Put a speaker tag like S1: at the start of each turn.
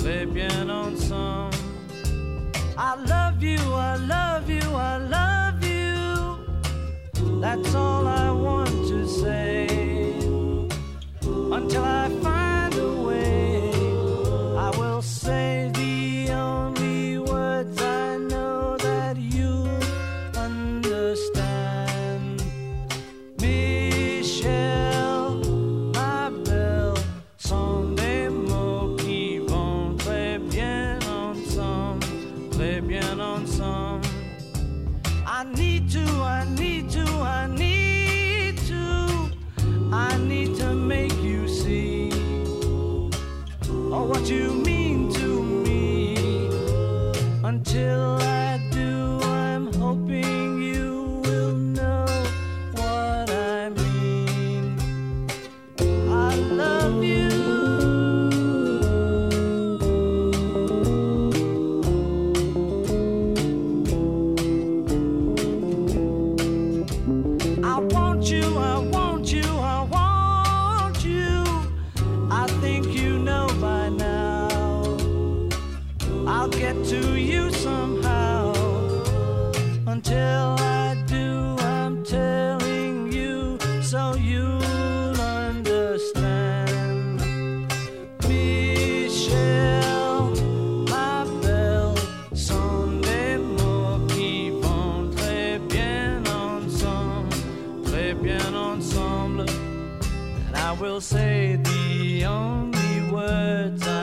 S1: très bien ensemble. I love you, I love you, I love you. That's all I want to say. Until I find a way, I will say the only words I know that you understand. Michel, ma belle, sont des mots qui vont très bien ensemble, très bien ensemble. I need to, I need to, I need to, I need to make you see, oh, what you mean to me. Until I do, I'm hoping you will know what I mean. I love you. I want you, I want you, I want you. I think you know by now. I'll get to you somehow. Until I do, I'm telling you so you'll understand. Michel, ma belle, sont des mots qui vont très bien ensemble, très bien ensemble. And I will say the only words